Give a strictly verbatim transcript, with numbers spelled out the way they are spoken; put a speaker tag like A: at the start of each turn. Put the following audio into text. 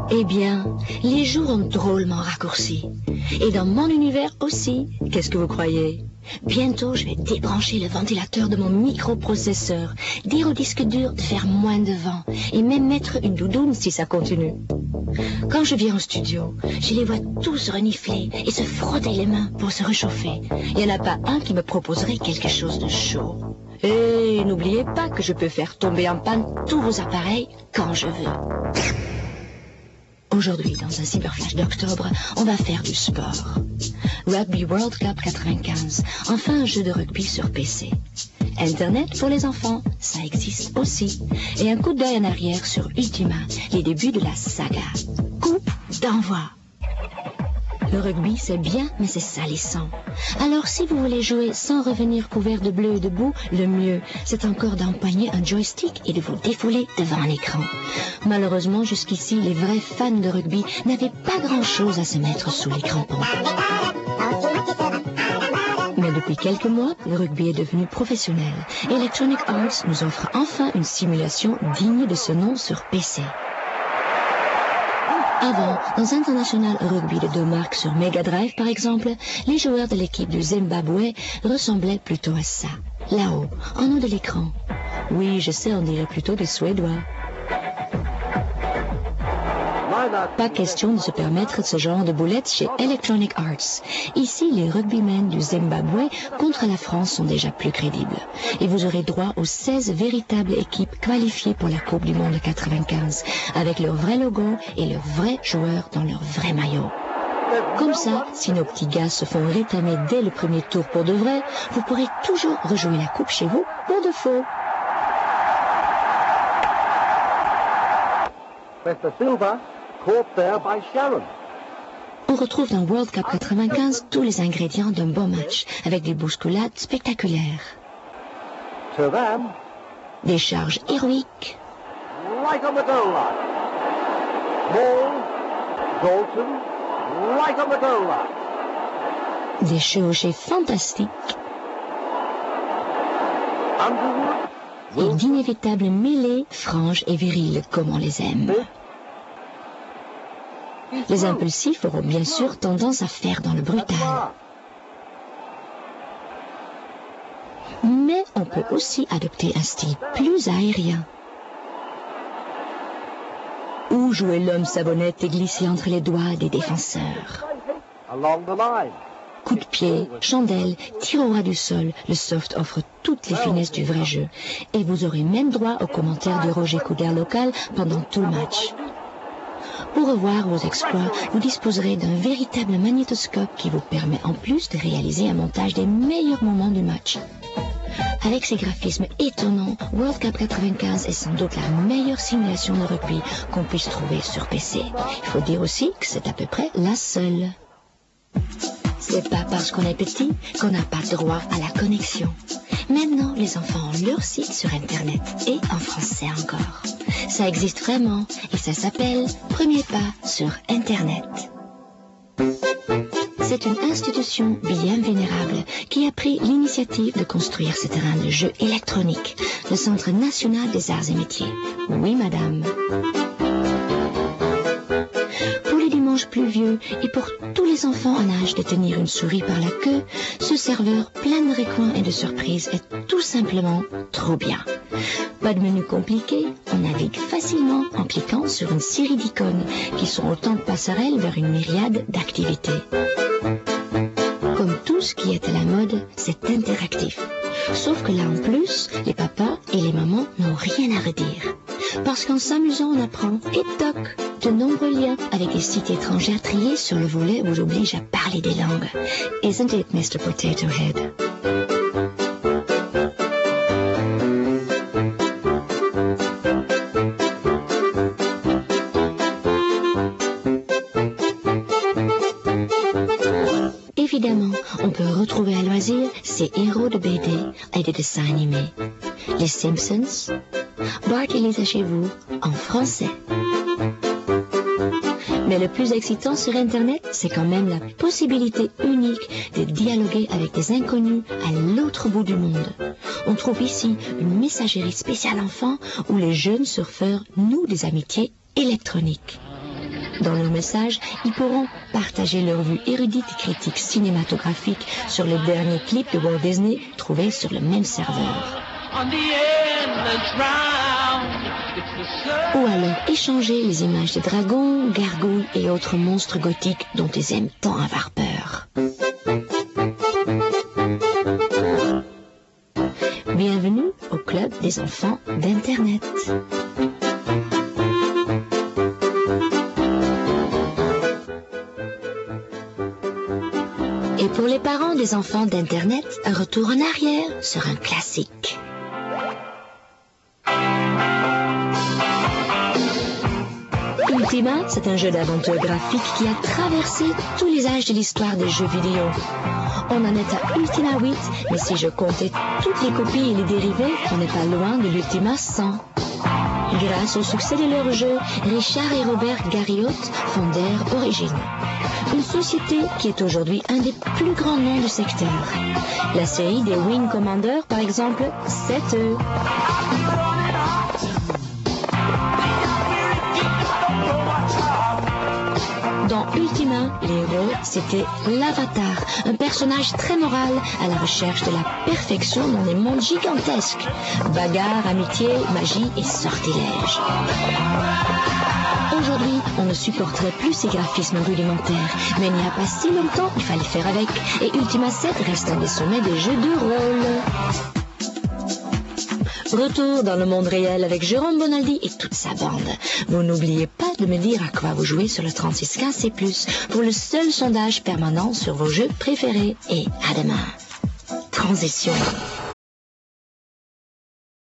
A: Eh bien, les jours ont drôlement raccourci. Et dans mon univers aussi, qu'est-ce que vous croyez? Bientôt, je vais débrancher le ventilateur de mon microprocesseur, dire au disque dur de faire moins de vent, et même mettre une doudoune si ça continue. Quand je viens au studio, je les vois tous renifler et se frotter les mains pour se réchauffer. Il n'y en a pas un qui me proposerait quelque chose de chaud. Et n'oubliez pas que je peux faire tomber en panne tous vos appareils quand je veux. Aujourd'hui, dans un cyberflash d'octobre, on va faire du sport. Rugby World Cup quatre-vingt-quinze, enfin un jeu de rugby sur P C. Internet pour les enfants, ça existe aussi. Et un coup d'œil en arrière sur Ultima, les débuts de la saga. Coup d'envoi. Le rugby, c'est bien, mais c'est salissant. Alors, si vous voulez jouer sans revenir couvert de bleu et de boue, le mieux, c'est encore d'empoigner un joystick et de vous défouler devant un écran. Malheureusement, jusqu'ici, les vrais fans de rugby n'avaient pas grand-chose à se mettre sous les crampons. Mais depuis quelques mois, le rugby est devenu professionnel. Electronic Arts nous offre enfin une simulation digne de ce nom sur P C. Avant, dans International Rugby de deux marques sur Mega Drive par exemple, les joueurs de l'équipe du Zimbabwe ressemblaient plutôt à ça. Là-haut, en haut de l'écran. Oui, je sais, on dirait plutôt des Suédois. Pas question de se permettre ce genre de boulettes chez Electronic Arts. Ici, les rugbymen du Zimbabwe contre la France sont déjà plus crédibles. Et vous aurez droit aux seize véritables équipes qualifiées pour la Coupe du Monde quatre-vingt-quinze, avec leur vrai logo et leurs vrais joueurs dans leur vrai maillot. Comme ça, si nos petits gars se font rétamer dès le premier tour pour de vrai, vous pourrez toujours rejouer la Coupe chez vous pour de faux.
B: Caught there by Sharon.
A: On retrouve dans World Cup quatre-vingt-quinze tous les ingrédients d'un bon match, avec des bousculades spectaculaires.
B: To them,
A: des charges héroïques.
B: Right on the goal line. Ball, Dalton, right on the goal line.
A: Des chevauchées fantastiques.
B: Underwood.
A: Et d'inévitables mêlées, franches et viriles comme on les aime. Les impulsifs auront bien sûr tendance à faire dans le brutal. Mais on peut aussi adopter un style plus aérien. Ou jouer l'homme savonnette et glisser entre les doigts des défenseurs.
B: Along the line.
A: Coups de pied, chandelle, tir au ras du sol, le soft offre toutes les finesses du vrai jeu. Et vous aurez même droit aux commentaires de Roger Coudert local pendant tout le match. Pour revoir vos exploits, vous disposerez d'un véritable magnétoscope qui vous permet en plus de réaliser un montage des meilleurs moments du match. Avec ses graphismes étonnants, World Cup quatre-vingt-quinze est sans doute la meilleure simulation de rugby qu'on puisse trouver sur P C. Il faut dire aussi que c'est à peu près la seule. C'est pas parce qu'on est petit qu'on n'a pas droit à la connexion. Maintenant, les enfants ont leur site sur Internet, et en français encore. Ça existe vraiment, et ça s'appelle Premier Pas sur Internet. C'est une institution bien vénérable qui a pris l'initiative de construire ce terrain de jeu électronique, le Centre national des arts et métiers. Oui, madame. Pluvieux et pour tous les enfants en âge de tenir une souris par la queue, ce serveur plein de recoins et de surprises est tout simplement trop bien. Pas de menu compliqué, on navigue facilement en cliquant sur une série d'icônes qui sont autant de passerelles vers une myriade d'activités. Comme tout ce qui est à la mode, c'est interactif. Sauf que là en plus, les papas et les mamans n'ont rien à redire. Parce qu'en s'amusant, on apprend, et toc, de nombreux liens avec des sites étrangers triés sur le volet vous oblige à parler des langues. Isn't it, Mister Potato Head? Évidemment, on peut retrouver à loisir ces héros de B D et de dessins animés. Les Simpsons, Bart et Lisa chez vous, en français. Mais le plus excitant sur Internet, c'est quand même la possibilité unique de dialoguer avec des inconnus à l'autre bout du monde. On trouve ici une messagerie spéciale enfant où les jeunes surfeurs nouent des amitiés électroniques. Dans leur message, ils pourront partager leur vue érudite et critique cinématographique sur les derniers clips de Walt Disney trouvés sur le même serveur. Ou alors échanger les images de dragons, gargouilles et autres monstres gothiques dont ils aiment tant avoir peur. Bienvenue au club des enfants d'Internet. Et pour les parents des enfants d'Internet, un retour en arrière sur un classique. Ultima, c'est un jeu d'aventure graphique qui a traversé tous les âges de l'histoire des jeux vidéo. On en est à Ultima huit, mais si je comptais toutes les copies et les dérivés, on n'est pas loin de l'Ultima cent. Grâce au succès de leur jeu, Richard et Robert Garriott fondèrent Origin, une société qui est aujourd'hui un des plus grands noms du secteur. La série des Wing Commander, par exemple, c'est eux. Dans Ultima, les héros, c'était l'Avatar, un personnage très moral à la recherche de la perfection dans des mondes gigantesques. Bagarre, amitié, magie et sortilège. Aujourd'hui, on ne supporterait plus ces graphismes rudimentaires, mais il n'y a pas si longtemps, il fallait faire avec, et Ultima sept reste un des sommets des jeux de rôle. Retour dans le monde réel avec Jérôme Bonaldi et toute sa bande. Vous n'oubliez pas de me dire à quoi vous jouez sur le trente-six quinze C plus pour le seul sondage permanent sur vos jeux préférés. Et à demain. Transition.